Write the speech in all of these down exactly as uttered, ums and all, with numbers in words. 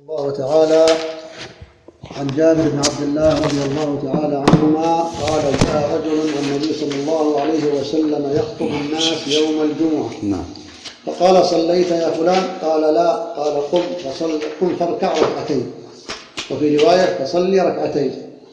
الله تعالى عن جابر بن عبد الله رضي الله تعالى عنهما قال: جاء رجل والنبي صلى الله عليه وسلم يخطب الناس يوم الجمعة. نعم. فقال: صليت يا فلان؟ قال: لا. قال: قم فصل قم فاركع ركعتين. وفي رواية: فصلي ركعتين.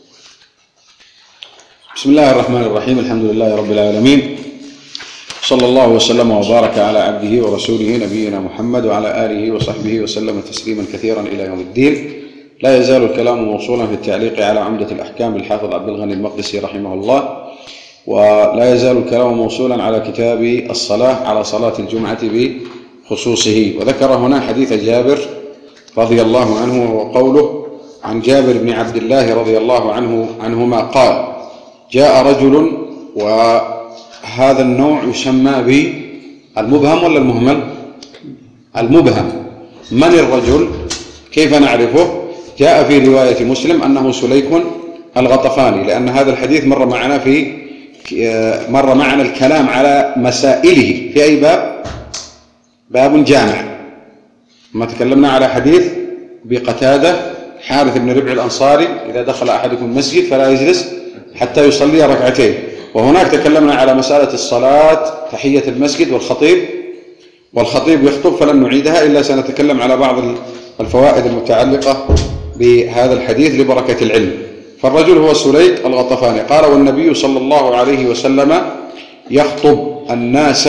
بسم الله الرحمن الرحيم. الحمد لله رب العالمين، صلى الله وسلم وبارك على عبده ورسوله نبينا محمد وعلى آله وصحبه وسلم تسليما كثيرا إلى يوم الدين. لا يزال الكلام موصولا في التعليق على عمدة الأحكام للحافظ عبد الغني المقدسي رحمه الله، ولا يزال الكلام موصولا على كتاب الصلاة على صلاة الجمعة بخصوصه. وذكر هنا حديث جابر رضي الله عنه، وهو قوله: عن جابر بن عبد الله رضي الله عنه عنهما قال: جاء رجل، وهذا النوع يسمى بالمبهم ولا المهمل؟ المبهم. من الرجل؟ كيف نعرفه؟ جاء في رواية مسلم أنه سليك الغطفاني، لأن هذا الحديث مر معنا في مر معنا الكلام على مسائله في أي باب؟ باب جامع. ما تكلمنا على حديث بقتادة حارث بن ربع الأنصاري: إذا دخل أحدكم المسجد فلا يجلس حتى يصلي ركعتين. وهناك تكلمنا على مسألة الصلاة، تحية المسجد، والخطيب والخطيب يخطب، فلن نعيدها إلا سنتكلم على بعض الفوائد المتعلقة بهذا الحديث لبركة العلم. فالرجل هو سليك الغطفاني. قال: والنبي صلى الله عليه وسلم يخطب الناس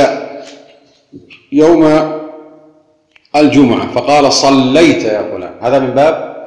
يوم الجمعة فقال: صليت يا فلان. هذا من باب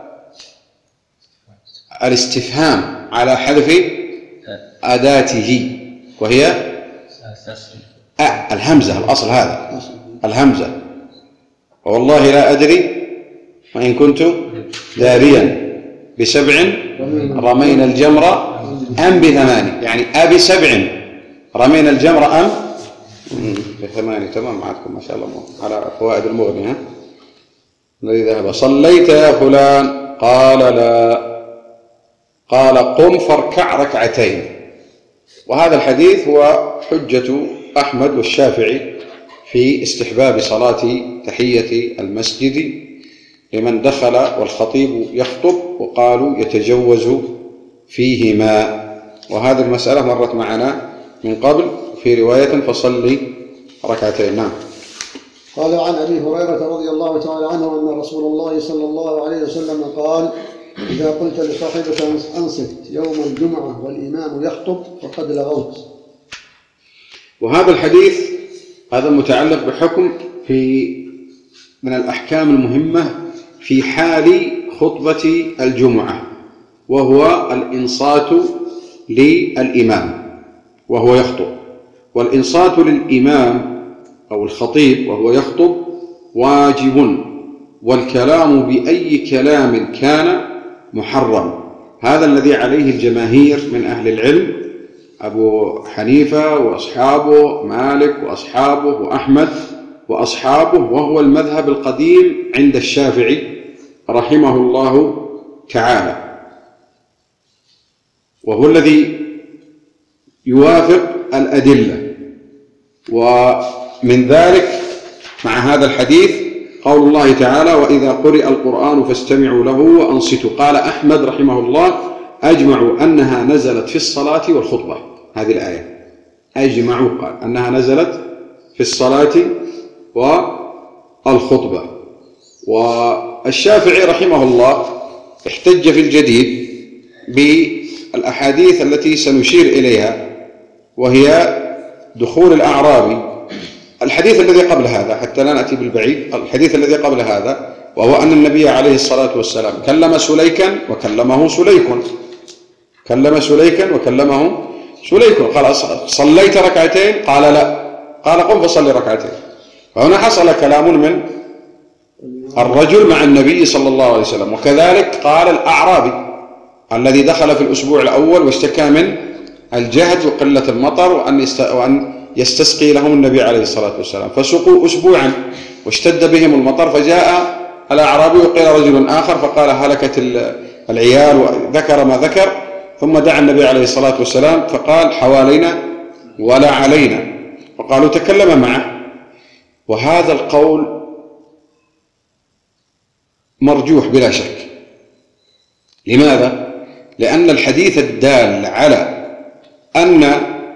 الاستفهام على حذف أداته، وهي أه الهمزة. الأصل هذا الهمزة. والله لا أدري وإن كنت داريا بسبع رمينا الجمر أم بثمان، يعني أبي سبع رمينا الجمر أم بثمان. تمام معكم ما شاء الله على فوائد المغني. ها الذي ذهب: صليت يا فلان؟ قال: لا. قال: قم فاركع ركعتين. وهذا الحديث هو حجة أحمد والشافعي في استحباب صلاة تحية المسجد لمن دخل والخطيب يخطب، وقالوا يتجوز فيهما. وهذه المسألة مرت معنا من قبل في رواية: فصلي ركعتين. نعم. قال: عن أبي هريرة رضي الله تعالى عنه أن رسول الله صلى الله عليه وسلم قال: إذا قلت لصاحبك أنصت يوم الجمعة والإمام يخطب فقد لغوت. وهذا الحديث هذا متعلق بحكم في من الأحكام المهمة في حال خطبة الجمعة، وهو الإنصات للإمام وهو يخطب. والإنصات للإمام أو الخطيب وهو يخطب واجب، والكلام بأي كلام كان محرم. هذا الذي عليه الجماهير من أهل العلم: أبو حنيفة وأصحابه، مالك وأصحابه، وأحمد وأصحابه، وهو المذهب القديم عند الشافعي رحمه الله تعالى، وهو الذي يوافق الأدلة. ومن ذلك مع هذا الحديث قول الله تعالى: وإذا قرئ القرآن فاستمعوا له وأنصتوا. قال أحمد رحمه الله: أجمعوا أنها نزلت في الصلاة والخطبة. هذه الآية أجمعوا قال أنها نزلت في الصلاة والخطبة. والشافعي رحمه الله احتج في الجديد بالأحاديث التي سنشير إليها، وهي دخول الأعرابي. الحديث الذي قبل هذا حتى لا نأتي بالبعيد، الحديث الذي قبل هذا وهو أن النبي عليه الصلاة والسلام كلم سليكا وكلمه سليك، كلم سليكا وكلمه سليك. قال: صليت ركعتين؟ قال: لا. قال: قم فصلي ركعتين. فهنا حصل كلام من الرجل مع النبي صلى الله عليه وسلم. وكذلك قال الأعرابي الذي دخل في الأسبوع الأول واشتكى من الجهد وقلة المطر وأن وأن يستسقي لهم النبي عليه الصلاة والسلام، فسقوا أسبوعا واشتد بهم المطر، فجاء الأعرابي وقيل رجل آخر فقال: هلكت العيال، وذكر ما ذكر، ثم دعا النبي عليه الصلاة والسلام فقال: حوالينا ولا علينا. فقالوا تكلم معه. وهذا القول مرجوح بلا شك. لماذا؟ لأن الحديث الدال على أن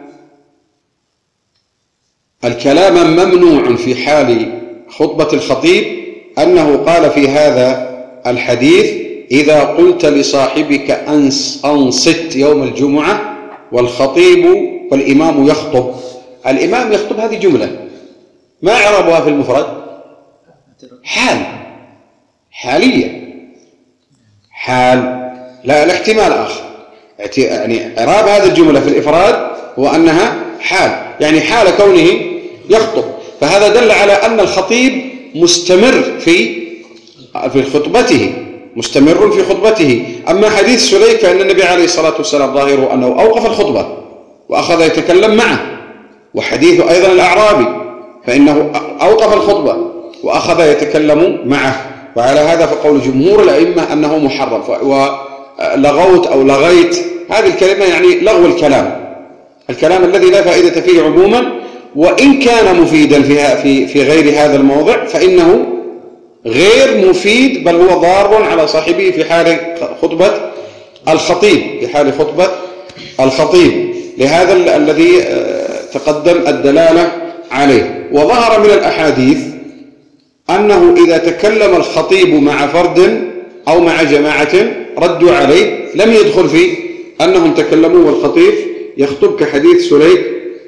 الكلام ممنوع في حال خطبة الخطيب أنه قال في هذا الحديث: إذا قلت لصاحبك أنس أنصت يوم الجمعة والخطيب والإمام يخطب. الإمام يخطب هذه جملة، ما إعرابها في المفرد؟ حال، حالية، حال، لا الاحتمال آخر. يعني إعراب هذه الجملة في الإفراد هو أنها حال، يعني حال كونه يخطب. فهذا دل على أن الخطيب مستمر في في خطبته، مستمر في خطبته. أما حديث سليك فإن النبي عليه الصلاة والسلام ظاهره أنه أوقف الخطبة وأخذ يتكلم معه. وحديث أيضا الأعرابي فإنه أوقف الخطبة وأخذ يتكلم معه. وعلى هذا فقول جمهور الأئمة أنه محرم. ولغوت أو لغيت هذه الكلمة يعني لغو الكلام، الكلام الذي لا فائدة فيه عموما، وإن كان مفيدا في في غير هذا الموضع فإنه غير مفيد، بل هو ضار على صاحبه في حال خطبة الخطيب، في حال خطبة الخطيب. لهذا الذي تقدم الدلالة عليه. وظهر من الأحاديث أنه إذا تكلم الخطيب مع فرد أو مع جماعة ردوا عليه، لم يدخل في أنهم تكلموا والخطيب يخطب، كحديث سليك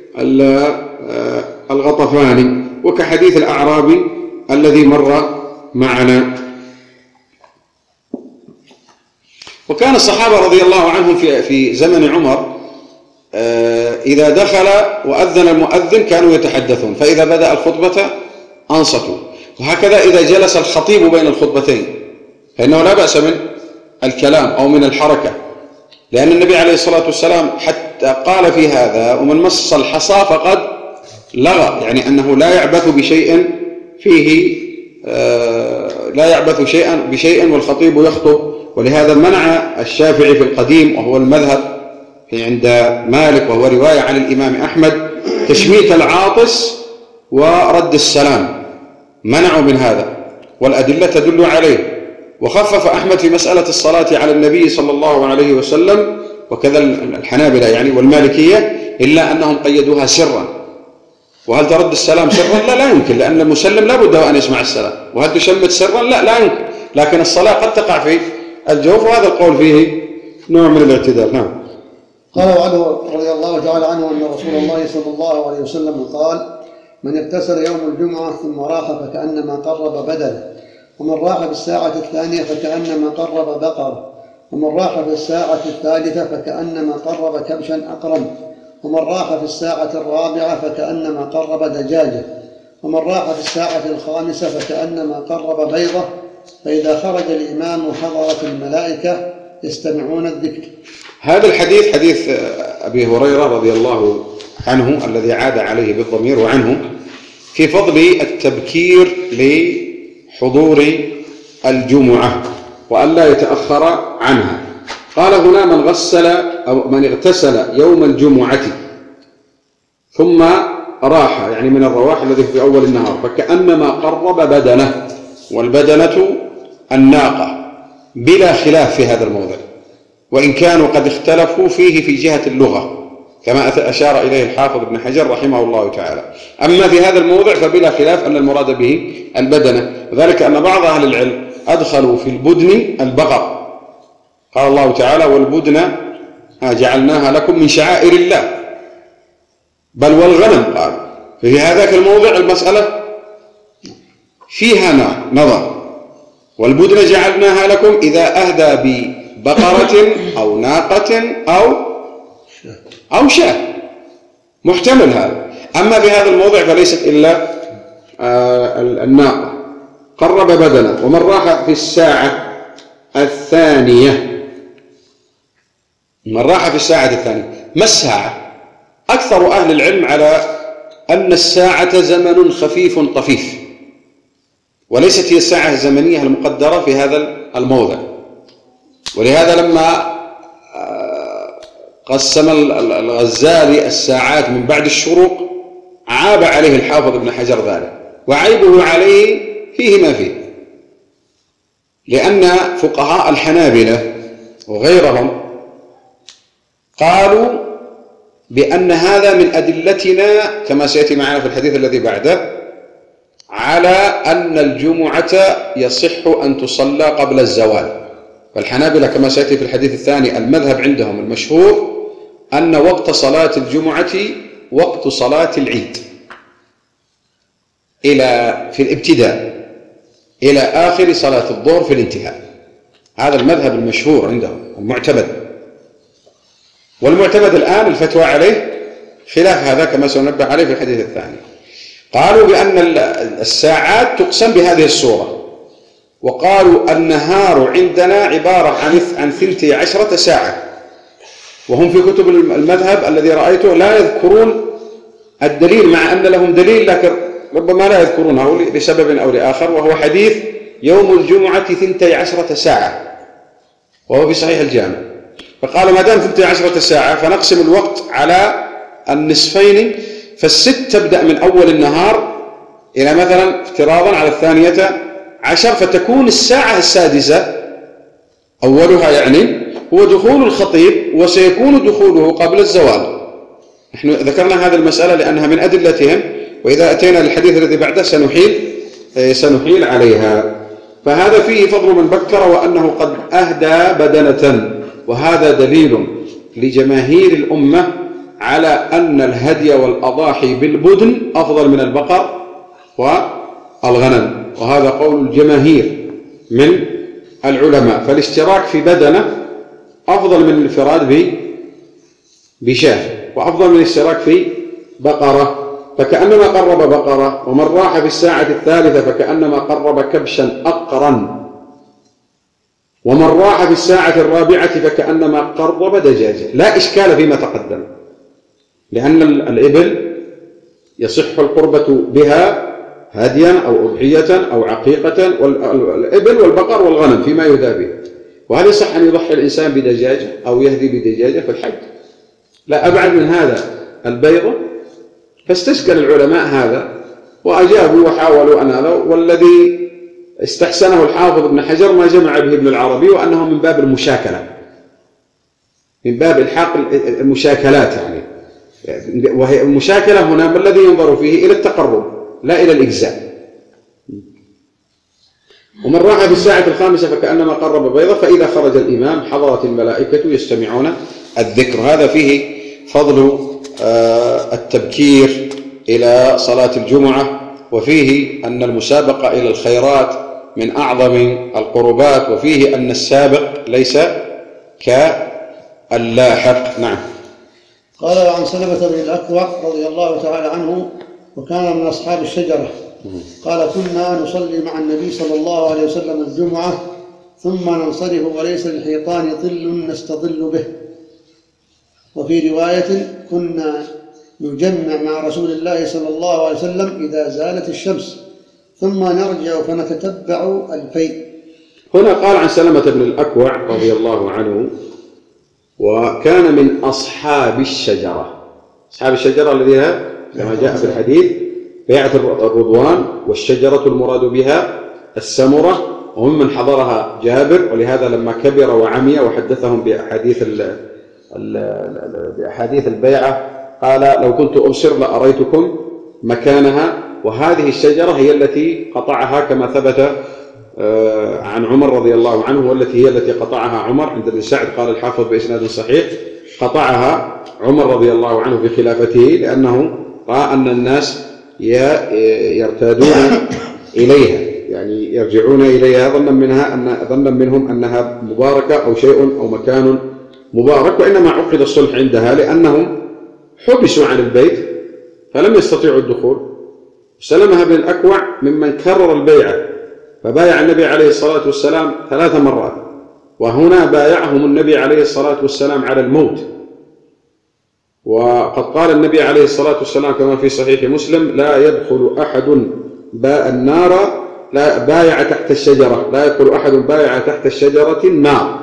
الغطفاني وكحديث الأعرابي الذي مر معنا. وكان الصحابة رضي الله عنهم في في زمن عمر إذا دخل وأذن المؤذن كانوا يتحدثون، فإذا بدأ الخطبة أنصتوا. وهكذا إذا جلس الخطيب بين الخطبتين فإنه لا بأس من الكلام أو من الحركة، لأن النبي عليه الصلاة والسلام حتى قال في هذا: ومن مص الحصى فقد لغى، يعني أنه لا يعبث بشيء فيه آه لا يعبث شيئا بشيء والخطيب يخطب. ولهذا منع الشافعي في القديم وهو المذهب عند مالك وهو رواية عن الإمام أحمد تشميت العاطس ورد السلام، منعوا من هذا والأدلة تدل عليه. وخفف أحمد في مسألة الصلاة على النبي صلى الله عليه وسلم، وكذا الحنابلة يعني والمالكية، إلا أنهم قيدوها سرا. وهل ترد السلام سرا؟ لا لا يمكن، لأن المسلم لا بد أن يسمع السلام. وهل تشمت سرا؟ لا لا يمكن. لكن الصلاة قد تقع في الجوف، وهذا القول فيه نوع من الاعتدال. نعم. قال عنه رضي الله تعالى عنه أن رسول الله صلى الله عليه وسلم قال: من اغتسل يوم الجمعة ثم راح فكأنما قرب بدنه، ومن راح في الساعة الثانية فكأنما قرب بقرة، ومن راح في الساعة الثالثة فكأنما قرب كبشا أقرن، ومن راح في الساعة الرابعة فكأنما قرب دجاجة، ومن راح في الساعة الخامسة فكأنما قرب بيضة. فإذا خرج الإمام حضرت الملائكة يستمعون الذكر. هذا الحديث حديث أبي هريرة رضي الله عنه الذي عاد عليه بالضمير وعنه في فضل التبكير لحضور الجمعة وأن لا يتأخر عنها. قال هنا: من غسل أو من اغتسل يوم الجمعة ثم راح، يعني من الرواح الذي في أول النهار، فكأنما قرب بدنه، والبدنة الناقة، بلا خلاف في هذا الموضع، وإن كانوا قد اختلفوا فيه في جهة اللغة كما أشار إليه الحافظ ابن حجر رحمه الله تعالى. أما في هذا الموضع فبلا خلاف أن المراد به البدنة، وذلك أن بعض أهل العلم أدخلوا في البدن البقر. قال الله تعالى: والبدن جعلناها لكم من شعائر الله، بل والغنم. قال في هذاك الموضع المسألة فيها نظر. والبدن جعلناها لكم إذا أهدى ببقرة أو ناقة أو أو شاة، محتمل هذا. أما في هذا الموضع فليست إلا الناقة. قرب بدنه. ومن راح في الساعة الثانية، من راح في الساعة الثانية. ما الساعة؟ أكثر أهل العلم على أن الساعة زمن خفيف طفيف، وليست هي الساعة الزمنية المقدرة في هذا الموضع. ولهذا لما قسم الغزالي الساعات من بعد الشروق عاب عليه الحافظ ابن حجر ذلك، وعيبه عليه فيه ما فيه، لأن فقهاء الحنابلة وغيرهم قالوا بأن هذا من أدلتنا كما سيأتي معنا في الحديث الذي بعده على أن الجمعة يصح أن تصلى قبل الزوال. فالحنابلة كما سيأتي في الحديث الثاني المذهب عندهم المشهور أن وقت صلاة الجمعة وقت صلاة العيد إلى في الابتداء إلى آخر صلاة الظهر في الانتهاء. هذا المذهب المشهور عندهم المعتمد. والمعتمد الآن الفتوى عليه خلاف هذا كما سننبه عليه في الحديث الثاني. قالوا بأن الساعات تقسم بهذه الصورة، وقالوا النهار عندنا عبارة عن عن ثنتي عشرة ساعة، وهم في كتب المذهب الذي رأيته لا يذكرون الدليل مع أن لهم دليل، لكن ربما لا يذكرونه لسبب أو لآخر، وهو حديث يوم الجمعة ثنتي عشرة ساعة وهو في صحيح الجامع. فقال ما دام ثنتي عشرة ساعة فنقسم الوقت على النصفين، فالست تبدأ من أول النهار إلى مثلا افتراضا على الثانية عشر، فتكون الساعة السادسة أولها يعني هو دخول الخطيب، وسيكون دخوله قبل الزوال. نحن ذكرنا هذه المسألة لأنها من أدلتهم، وإذا أتينا للحديث الذي بعده سنحيل سنحيل عليها. فهذا فيه فضل من بكر وأنه قد أهدى بدنة، وهذا دليل لجماهير الأمة على أن الهدي والأضاحي بالبدن أفضل من البقر والغنم، وهذا قول الجماهير من العلماء. فالاشتراك في بدنة أفضل من الانفراد بشاه، وأفضل من الاشتراك في بقرة، فكأنما قرب بقرة. ومن راح في الساعة الثالثة فكأنما قرب كبشا أقرا، ومن راح في الساعة الرابعة فكأنما قرب دجاجة. لا إشكال فيما تقدم، لأن الإبل يصح القربة بها هديا أو أضحية أو عقيقة، والإبل والبقر والغنم فيما يهدى به. وهل يصح أن يضحي الإنسان بدجاجة أو يهدي بدجاجة في الحج؟ لا أبعد من هذا البيضة. فاستشكل العلماء هذا وأجابوا وحاولوا أن هذا، والذي استحسنه الحافظ ابن حجر ما جمع به ابن العربي، وأنه من باب المشاكلة، من باب الحاق المشاكلات يعني. وهي المشاكلة هنا ما الذي ينظر فيه؟ إلى التقرب لا إلى الإجزاء. ومن راح في الساعة الخامسة فكأنما قرب بيضة، فإذا خرج الإمام حضرت الملائكة يستمعون الذكر. هذا فيه فضل التبكير إلى صلاة الجمعة، وفيه أن المسابقة إلى الخيرات من أعظم القربات، وفيه أن السابق ليس كاللاحق. نعم. قال عن سلمة بن الأكوع رضي الله تعالى عنه، وكان من أصحاب الشجرة، قال كنا نصلي مع النبي صلى الله عليه وسلم الجمعة ثم ننصرف وليس للحيطان ظل نستظل به. وفي رواية كنا نجمع مع رسول الله صلى الله عليه وسلم إذا زالت الشمس ثم نرجع فنتتبع الفيء. هنا قال عن سلمة بن الأكوع رضي الله عنه وكان من أصحاب الشجرة. أصحاب الشجرة الذين كما جاء في الحديث بيعة الرضوان، والشجرة المراد بها السمرة، وممن حضرها جابر، ولهذا لما كبر وعمي وحدثهم بأحاديث بأحاديث البيعة قال لو كنت أبصر لأريتكم مكانها. وهذه الشجرة هي التي قطعها كما ثبت عن عمر رضي الله عنه، والتي هي التي قطعها عمر عند ابن سعد، قال الحافظ بإسناد صحيح قطعها عمر رضي الله عنه في خلافته، لأنه رأى أن الناس يرتادون إليها، يعني يرجعون إليها ظنا منها أن ظنا منهم أنها مباركة أو شيء أو مكان مبارك، وإنما عقد الصلح عندها لأنهم حبسوا عن البيت فلم يستطيعوا الدخول. سلمة بن الأكوع ممن كرر البيعة، فبايع النبي عليه الصلاة والسلام ثلاث مرات، وهنا بايعهم النبي عليه الصلاة والسلام على الموت. وقد قال النبي عليه الصلاة والسلام كما في صحيح مسلم لا يدخل أحد باء النار لا بايع تحت الشجرة لا يدخل أحد بايع تحت الشجرة النار.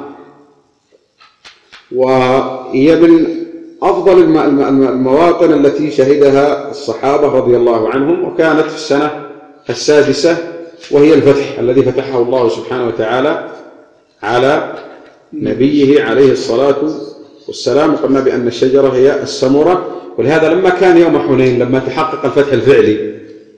وهي من أفضل المواطن التي شهدها الصحابة رضي الله عنهم، وكانت في السنة السادسة وهي الفتح الذي فتحه الله سبحانه وتعالى على نبيه عليه الصلاة والسلام. قلنا بأن الشجرة هي السمرة، ولهذا لما كان يوم حنين لما تحقق الفتح الفعلي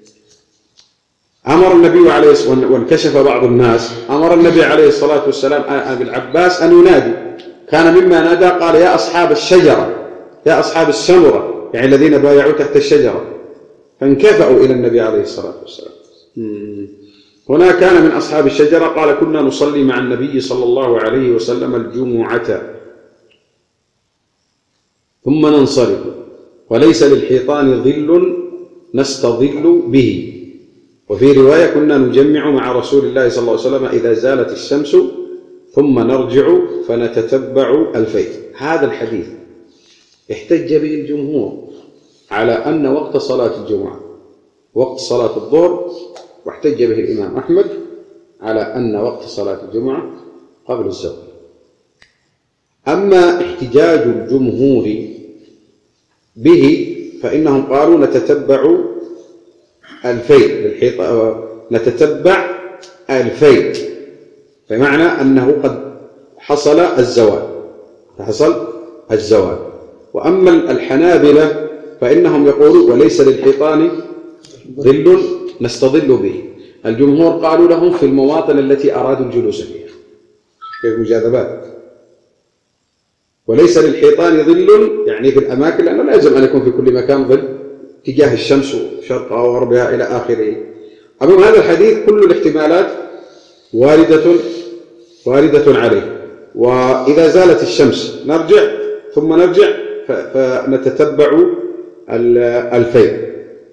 أمر النبي عليه الصلاة وانكشف بعض الناس، أمر النبي عليه الصلاة والسلام أبي العباس أن ينادي. كان مما نادى قال يا أصحاب الشجرة يا أصحاب السمرة، يعني الذين بايعوا تحت الشجرة، فانكفأوا إلى النبي عليه الصلاة والسلام. هنا كان من أصحاب الشجرة قال كنا نصلي مع النبي صلى الله عليه وسلم الجمعة ثم ننصرف وليس للحيطان ظل نستظل به. وفي رواية كنا نجمع مع رسول الله صلى الله عليه وسلم إذا زالت الشمس ثم نرجع فنتتبع الفيل. هذا الحديث احتج به الجمهور على أن وقت صلاة الجمعة وقت صلاة الظهر، واحتج به الإمام أحمد على أن وقت صلاة الجمعة قبل الزوال. أما احتجاج الجمهور به فإنهم قالوا نتتبع الفيل نتتبع الفيل بمعنى أنه قد حصل الزوال حصل الزوال. وأما الحنابلة فإنهم يقولون وليس للحيطان ظل نستظل به. الجمهور قالوا لهم في المواطن التي أرادوا الجلوس فيها في المجاذبات، وليس للحيطان ظل يعني في الأماكن، لأنه لا يلزم أن يكون في كل مكان ظل تجاه الشمس شرقها وغربها إلى آخره. أمام هذا الحديث كل الاحتمالات واردة واردة عليه. وإذا زالت الشمس نرجع ثم نرجع فنتتبع الفيل.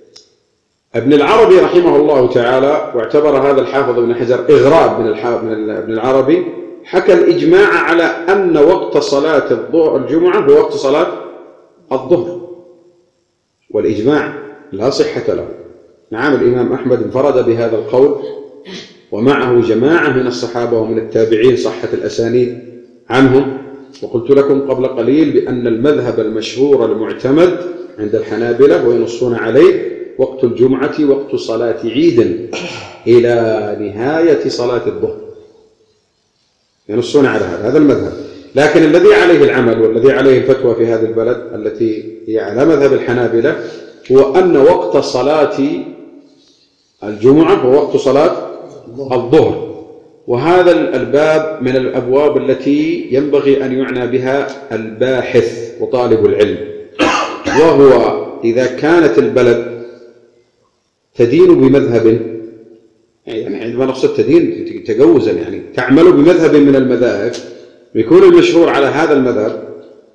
ابن العربي رحمه الله تعالى، واعتبر هذا الحافظ ابن حجر إغراب من ابن العربي، حكى الإجماع على أن وقت صلاة الجمعة هو وقت صلاة الظهر، والإجماع لا صحة له. نعم الإمام أحمد انفرد بهذا القول ومعه جماعة من الصحابة ومن التابعين صحت الأسانيد عنهم. وقلت لكم قبل قليل بأن المذهب المشهور المعتمد عند الحنابلة وينصون عليه وقت الجمعة وقت صلاة عيد إلى نهاية صلاة الظهر، ينصون على هذا هذا المذهب. لكن الذي عليه العمل والذي عليه الفتوى في هذه البلد التي هي على مذهب الحنابلة هو أن وقت صلاة الجمعة هو وقت صلاة الظهر. وهذا الباب من الأبواب التي ينبغي أن يعنى بها الباحث وطالب العلم، وهو إذا كانت البلد تدين بمذهب، يعني عندما نقصد تدين تجوزا يعني تعمل بمذهب من المذاهب يكون المشهور على هذا المذهب،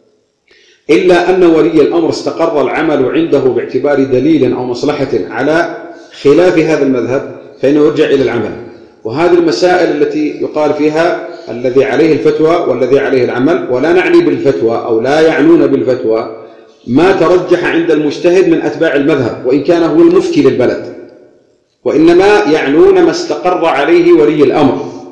إلا أن ولي الأمر استقر العمل عنده باعتبار دليل أو مصلحة على خلاف هذا المذهب فإنه يرجع إلى العمل. وهذه المسائل التي يقال فيها الذي عليه الفتوى والذي عليه العمل، ولا نعني بالفتوى أو لا يعنون بالفتوى ما ترجح عند المجتهد من أتباع المذهب وإن كان هو المفتي للبلد، وإنما يعنون ما استقر عليه ولي الأمر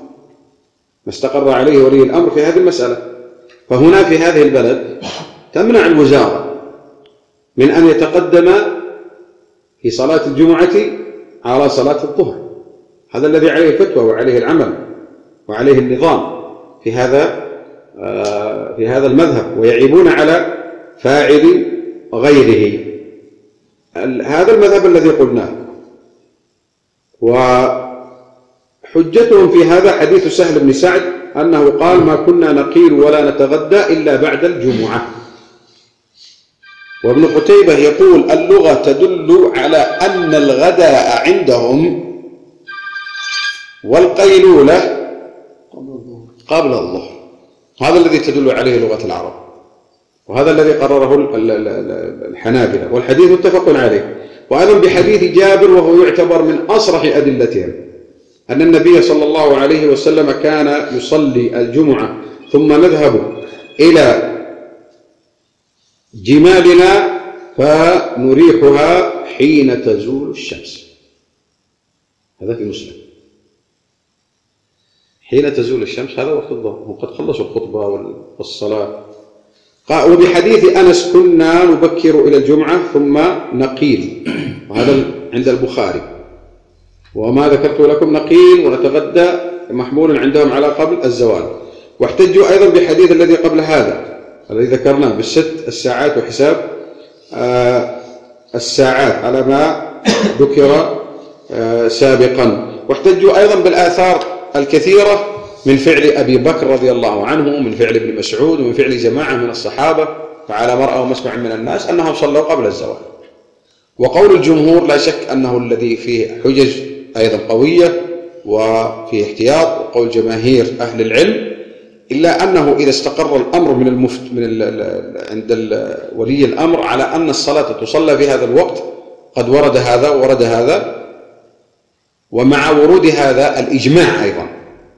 ما استقر عليه ولي الأمر في هذه المسألة. فهنا في هذه البلد تمنع الوزارة من أن يتقدم في صلاة الجمعة على صلاة الظهر. هذا الذي عليه الفتوى وعليه العمل وعليه النظام في هذا في هذا المذهب، ويعيبون على فاعل غيره. هذا المذهب الذي قلناه. وحجتهم في هذا حديث سهل بن سعد أنه قال ما كنا نقيل ولا نتغدى إلا بعد الجمعة. وابن قتيبة يقول اللغة تدل على أن الغداء عندهم والقيلولة قبل الظهر. هذا الذي تدل عليه لغة العرب، وهذا الذي قرره الحنابلة، والحديث متفق عليه. وأيضا بحديث جابر وهو يعتبر من أصرح أدلتهم أن النبي صلى الله عليه وسلم كان يصلي الجمعة ثم نذهب إلى جمالنا فنريحها حين تزول الشمس. هذا في مسلم، حين تزول الشمس هذا وقت الظهر، وقد خلصوا الخطبة والصلاة. وبحديث أنس كنا نبكر إلى الجمعة ثم نقيل، وهذا عند البخاري. وما ذكرت لكم نقيل ونتغدى محمول عندهم على قبل الزوال. واحتجوا أيضا بحديث الذي قبل هذا الذي ذكرناه بالست الساعات وحساب آه الساعات على ما ذكر آه سابقا. واحتجوا أيضا بالآثار الكثيرة من فعل أبي بكر رضي الله عنه ومن فعل ابن مسعود ومن فعل جماعة من الصحابة وعلى مرأى ومسمع من الناس أنهم صلوا قبل الزوال. وقول الجمهور لا شك أنه الذي فيه حجج أيضا قوية وفيه احتياط، وقول جماهير أهل العلم، إلا أنه إذا استقر الأمر من المفت من ال ال عند ال ولي الأمر على أن الصلاة تصلى في هذا الوقت، قد ورد هذا وورد هذا، ومع ورود هذا الإجماع أيضا،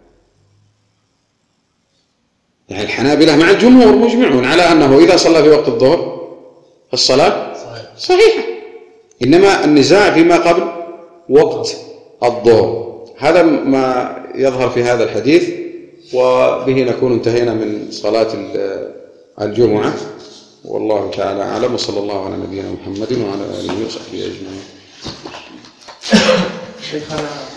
يعني الحنابلة مع الجمهور مجمعون على أنه إذا صلى في وقت الظهر فالصلاة صحيحة، إنما النزاع فيما قبل وقت الظهر. هذا ما يظهر في هذا الحديث، وبه نكون انتهينا من صلاة الجمعة، والله تعالى أعلم، وصلى الله على نبينا محمد وعلى آله وصحبه أجمعين. شيخنا